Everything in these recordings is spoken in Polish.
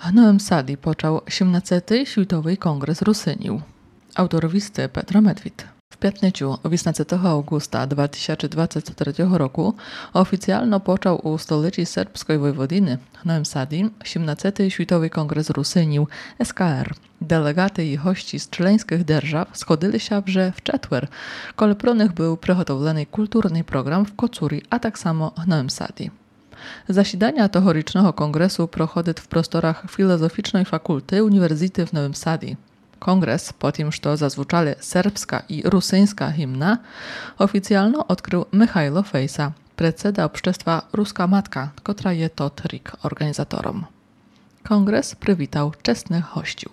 W Nowym Sadi począł 17. Światowy Kongres Rusynił. Autor listy Petro Medwid. W piatnicю 18 augusta 2023 roku oficjalno począł u stolicy serbskiej Wojwodiny w Nowym Sadi 17. Światowy Kongres Rusynił SKR. Delegaty i hości z członkowskich держав schodzili się, że w czetwer, kole pro nich był przygotowany kulturny program w Kocuri, a tak samo w Nowym Sadi. Zasidania tegorocznego kongresu prochodzą w prostorach Filozoficznej Fakulty Uniwersytetu w Nowym Sadi. Kongres, po tym, że zazwyczaj serbska i rusyńska hymna, oficjalno odkrył Michajlo Fejsa, predseda Obszczestwa Ruska Matka, która je to trik organizatorom. Kongres przywitał czestnych hościów.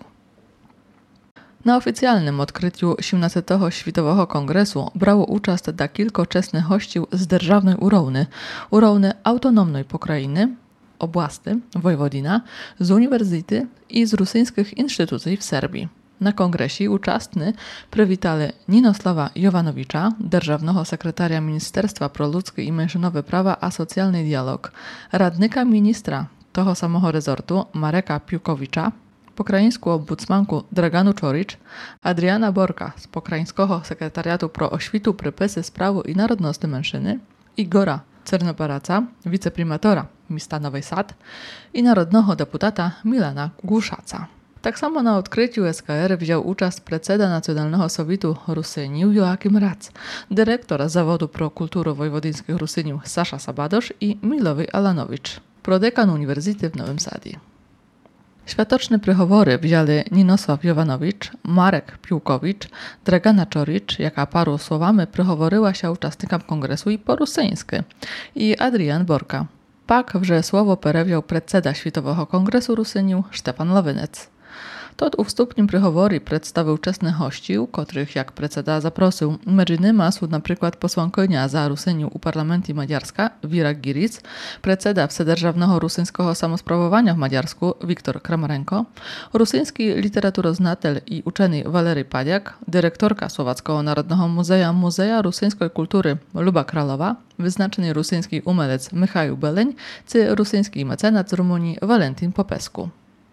Na oficjalnym odkryciu 17. Światowego Kongresu brało udział da kilku czestnych hościów z державnej urowny autonomnej pokrajiny, obłasty, Wojwodina, z uniwersytety i z rosyjskich instytucji w Serbii. Na kongresie uczestni przywitali Ninoslawa Jovanowicza, державnego sekretaria Ministerstwa pro ludzkie i mężczyznowe prawa a socjalny dialog, radnika ministra toho samego rezortu Mareka Piłkowicza, pokrajińską ombudsmanku Draganu Czoric, Adriana Borka z pokrajińskiego sekretariatu pro oświtu, prepesy, sprawu i narodności mężczyzny, Igora Czernoparaca, wiceprymatora miasta Nowy Sad i narodnego deputata Milana Głuszaca. Tak samo na odkryciu SKR wziął udział predseda Nacjonalnego Sowietu Rusynił Joachim Rac, dyrektor zawodu pro kulturę wojwodyńskich Rusynił Sasza Sabadosz i Milowy Alanowicz, prodekan Uniwersytetu w Nowym Sadi. Światoczne przychowory wzięli Ninosław Jovanowicz, Marek Piłkowicz, Dragana Czoric, jaka paru słowami przychoworyła się uczestnikom kongresu i po rusyńsku, i Adrian Borka. Pak wrze słowo perewiał predseda Światowego Kongresu Rusynił Stefan Lawinec. Tot u wstupnim przychowory przedstawił czesnych hościów, których jak predseda zaprosił między są na przykład posłankonia za Rusyniu u parlamentu Madziarska Wira Giric, predseda Wsedержавnego Rusyńskiego Samosprawowania w Madziarsku Wiktor Kramarenko, rusyński literaturoznatel i uczony Walery Padiak, dyrektorka Słowackiego Narodowego Muzeja Rusyńskiej Kultury Luba Kralowa, wyznaczony rusyński umelec Michał Beleń, czy rusyński mecenat z Rumunii Walentin Popescu.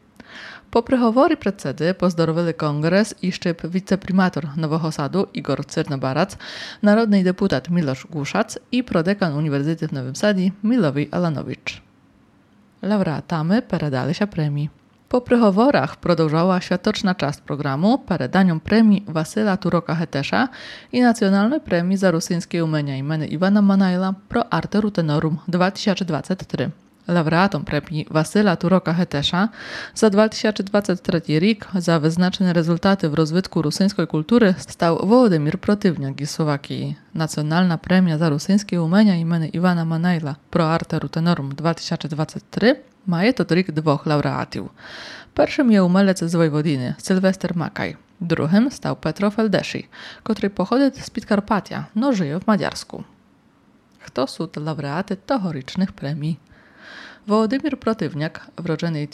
Po przychowory predsedy pozdrowili kongres i szczyp wiceprymator Nowego Sadu Igor Czernobarac, narodny deputat Milosz Głuszac i prodekan Uniwersytetu w Nowym Sadzie Milowy Alanowicz. Laureatami peredali się premii. Po przychoworach продовжała światoczna część programu peredaniom premii Wasyla Turoka-Hetesza i nacjonalnej premii za rusyńskie umienia imieny Iwana Manajla pro Arte Rutenorum 2023. Laureatom premii Wasyla Turoka-Hetesza za 2023 rok za wyznaczone rezultaty w rozwitku rusyńskiej kultury stał Wołodymir Protywniak z Słowakii. Nacjonalna premia za rusyńskie umienia imieny Iwana Manajla pro Arte Rutenorum 2023 ma je to trik dwóch laureatów. Pierwszym je umelec z Wojwodiny, Sylwester Makaj. Drugim stał Petro Feldeszy, który pochodzi z Podkarpatia, no żyje w Madziarsku. Kto są to laureaty tegorocznych premii? Wołodymir Protywniak, wrodzony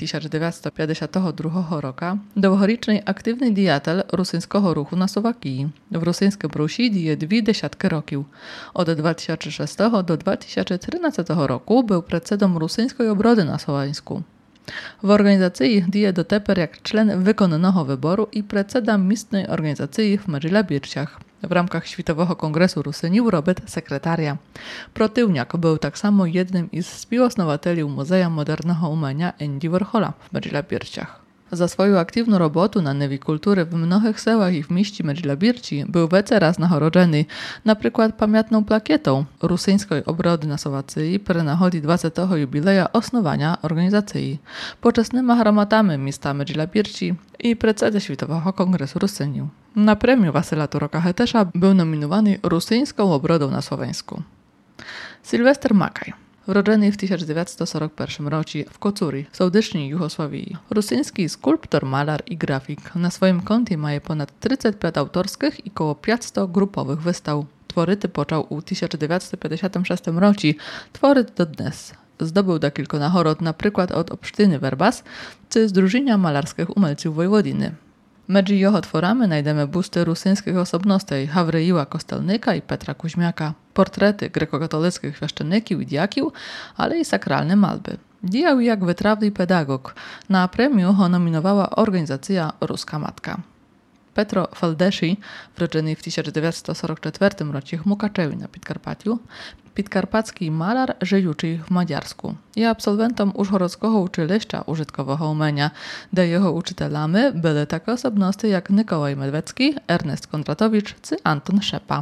1952 roku, długoroczny aktywny diatel rusyńskiego ruchu na Słowakii. W rusyńskim Rusi dzieje 20 roków. Od 2006 do 2014 roku był predsedą rusyńskiej obrody na Słowańsku. W organizacji dzieje do teper jak czlen wykonnego wyboru i predseda miestnej organizacji w Medżylabirciach. W ramach Światowego Kongresu Rusynił robet sekretaria. Protywniak był tak samo jednym z współosnowateli Muzeum Modernego Umenia Andy Warhola w Medżylabirciach. Za swoją aktywną robotę na niwie kultury w mnogich sełach i w mieście Medżylabirci był wece raz nagrodzony, na przykład pamiętną plakietą rusyńskiej obrody na Słowacji przy nachodzi 20. jubileja osnowania organizacji, poczesnymi hramatami miasta Medżylabirci i predsedy Światowego Kongresu Rusynił. Na premię Wasyla Turoka-Hetesza był nominowany rusyńską obrodą na Słoweńsku. Sylwester Makaj. Wrodzony w 1941 roku w Kocuri, sołdycznej Jugosławii. Rosyjski skulptor, malar i grafik. Na swoim koncie ma ponad 35 autorskich i około 500 grupowych wystaw. Tworyty począł w 1956 roku, tworyt do dnes. Zdobył do kilku nagród, na przykład od Obsztyny Werbas, czy Zdrużenia Malarskich Umelców Wojwodiny. Między jeho tworami znajdziemy busty rusyńskich osobностей Hawryjiła Kostelnyka i Petra Kuźmiaka, portrety grekokatolickich świeszczenników i diakiów, ale i sakralne malby. Dijał jak wytrawny pedagog. Na premiu ho nominowała organizacja Ruska Matka. Petro Faldeši, wrodzony w 1944 roku w Mukaczewie na Podkarpaciu, підкарпатський malar żyjący w Maďarsku. Je absolwentom Užhorodskого uczylišća użytkowego umenia, де jeho uczytelami byli takie osobnosti jak Nikolaj Medwecki, Ernest Kondratowicz czy Anton Szepa.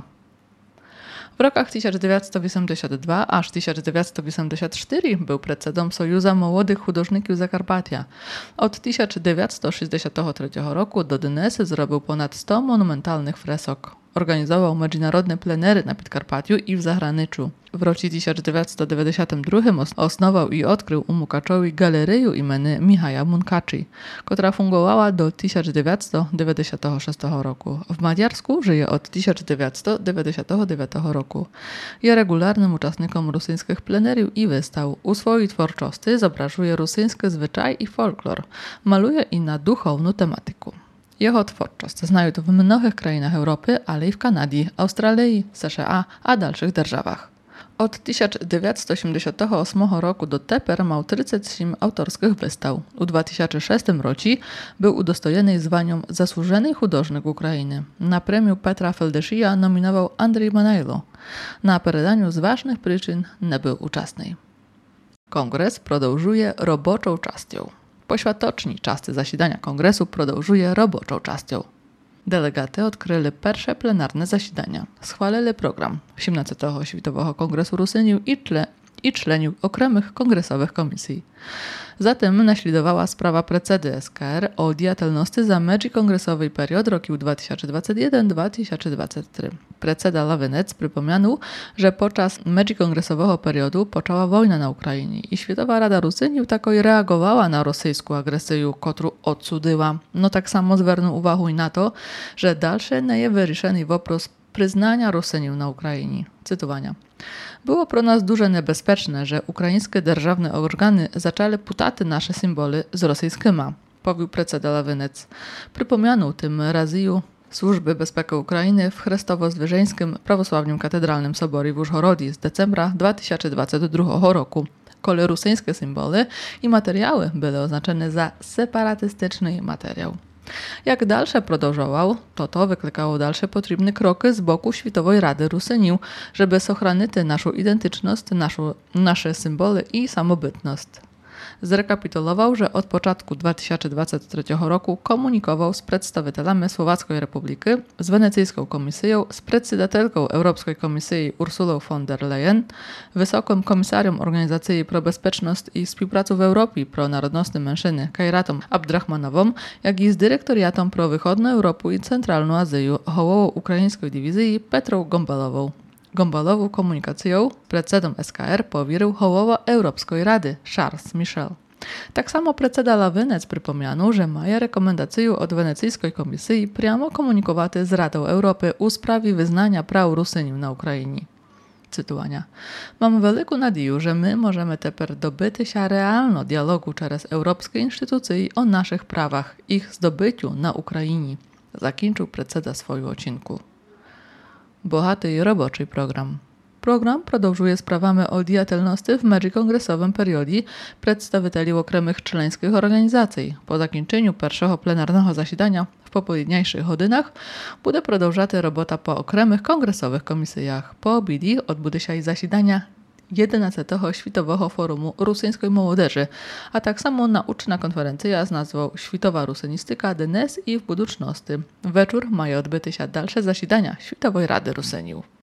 W rokach 1982 aż 1984 był predsedom Sojuza Młodych Hudожників Zakarpatia. Od 1963 roku do dnes zrobił ponad 100 monumentalnych fresok. Organizował międzynarodne plenery na Podkarpaciu i w zagraniczu. W roku 1992 osnował i odkrył u Mukaczowi galerię imienia Michaja Munkaczy, która fungowała do 1996 roku. W Maďarsku żyje od 1999 roku. Jest regularnym uczestnikiem rosyjskich pleneriów i wystaw. U swojej twórczości zobrazuje rosyjskie zwyczaj i folklor. Maluje i na duchowną tematykę. Jeho twórczość znajdą w mnogich krajach Europy, ale i w Kanadzie, Australii, США, a dalszych державах. Od 1988 roku do teper miał 37 autorskich wystaw. U 2006 roku był udostojony zwaniem Zasłużony Hudожnik Ukrainy. Na premię Petra Faldesia nominował Andrzej Manajlo. Na peredaniu z ważnych przyczyn nie był uczestny. Kongres продовжuje roboczą частю. Poświatoční части засідання Конгресу продовжує робочою частю. Delegaty odkryli pierwsze plenarne zasiadania, schwalili program 17. Światowego Kongresu Rusyniów i członków okręgłych kongresowych komisji. Zatem naśladowała sprawa precedy SKR o diatelności za międzykongresowy period roku 2021-2023. Preceda Lawinec przypomniał, że podczas międzykongresowego periodu poczęła wojna na Ukrainie i Światowa Rada Rusyniów tako reagowała na rosyjską agresję, którą odsudyła. No tak samo zwrócił uwagę na to, że dalsze nie jest wyryszony wopros przyznania Rusyniów na Ukrainie. Cytowania. Było pro nas duże niebezpieczne, że ukraińskie державne organy zaczęły putać nasze symbole z rosyjskimi, powił preceda Lawinec. Przypomniano tym razem Służby Bezpieki Ukrainy w Chrestowo-Zwierzyńskim Prawosławnym Katedralnym Soborze w Užhorodzi z decembra 2022 roku, kiedy rosyjskie symbole i materiały były oznaczone za separatystyczny materiał. Jak dalsze продовжував, to wyklikało dalsze potrzebne kroki z boku Światowej Rady Rusyniów, żeby ochronić naszą identyczność, nasze symbole i samobytność. Zrekapitulował, że od początku 2023 roku komunikował z przedstawicielami Słowackiej Republiki, z Wenecyjską Komisją, z председателką Europejskiej Komisji Ursulą von der Leyen, Wysokim Komisarium Organizacji pro Bezpieczność i Współpracę w Europie pro narodnostne mężczyzny Kajratom Abdrachmanową, jak i z Dyrektoriatem pro Wychodną Europę i Centralną Azję hołową ukraińskiej dywizji Petrą Gombalową. Gombalową komunikacją predsedom SKR powierzył hołowa Europejskiej Rady Charles Michel. Tak samo predseda Lawinec przypomniano, że ma rekomendację od Wenecyjskiej Komisji priamo komunikować z Radą Europy u sprawie wyznania praw Rusyniów na Ukrainie. Cytowania. Mam wielką nadzieję, że my możemy teraz dobyć się realno dialogu przez europejskie instytucje o naszych prawach, ich zdobyciu na Ukrainie. Zakończył predseda swojego odcinku. Bohaty i roboczy program. Program продовжuje sprawami o diatelności w międzykongresowym periodzie przedstawicieli okręgłych członkowskich organizacji. Po zakończeniu pierwszego plenarnego zasiadania w popołudniejszych godzinach będzie продовжати robota po okręgłych kongresowych komisjach. Po obiedzie odbędzie się zasiadania 11. Światowego Forumu Rosyjskiej Młodzieży, a tak samo nauczna konferencja z nazwą Światowa Rusynistyka dnes i w budućności. Wieczór mają odbyć się dalsze zasiadania Światowej Rady Rusyniów.